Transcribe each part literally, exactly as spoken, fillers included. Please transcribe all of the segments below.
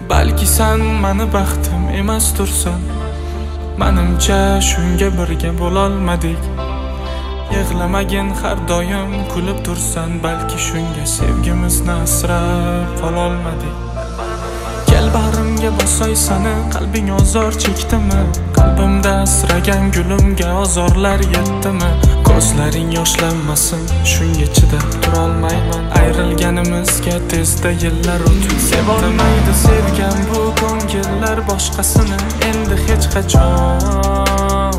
Balki sen mani baxtim emas tursan, menimcha shunga birga bo'lolmadik. Yig'lamagin har doim kulib tursan, balki shunga sevgimizni asrab qololmadik. Kel bag'rimga bosay sani, qalbing ozor chekdimi? Qalbimda asragan gulimga ozorlar yetdimi? Ko'zlaring yoshlanmasin, shunga chidab turolmayman. Ayrilganimizga tezda yillar o'tib sevolmaydi sevgan bu ko'ngillar boshqasini endi hech qachon.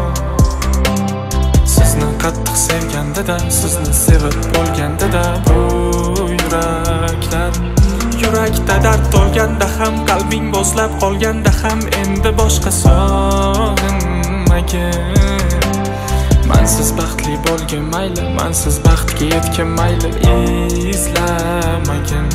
Sizni qattiq sevganda-da, sizni sevib bo'lganda-da bu yuraklar, yurakda dard to'lganda ham, qalbing bo'zlab qolganda ham endi boshqa sog'inmagin. Mansiz baxtli bo'lgin mayli, mansiz baxtga yetgin mayli, izlamagin.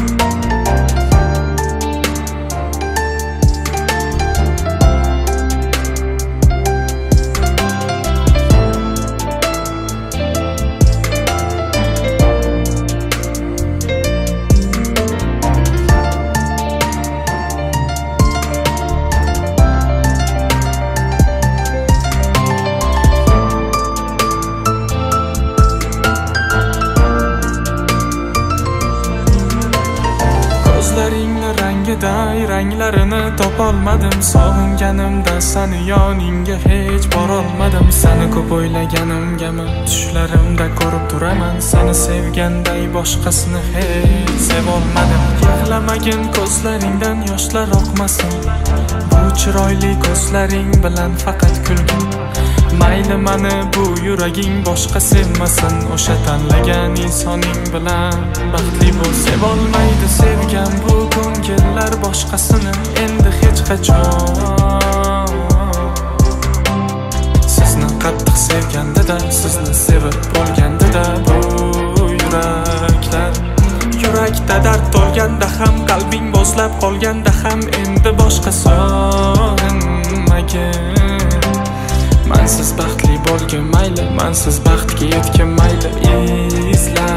Ko'zlaringni rangiday ranglarini topolmadim. Sog'inganimda sani yoningga hech borolmadim. Sani ko'p o'ylaganimgami tushlarimda ko'rib turaman. Sani sevganday boshqasini hech sevolmadim. Yig'lamagin ko'zlaringdan yoshlar oqmasin, bu chiroyli ko'zlaring bilan faqat kulgin. Mayli mani bu yuraging boshqa sevmasin, o'sha tanlagan insoning bilan baxtli bo'l. Sevolmaydi sevgan bu ko'ngillar boshqasini endi hech qachon. Sizni qattiq sevganda-da, sizni sevib bo'lganda-da bu yuraklar, yurakda dard to'lganda ham, qalbing bo'zlab qolganda ham endi boshqa sog'inmagin. Mansiz baxtli bo'lgin mayli, mansiz baxtga yetgin mayli, izla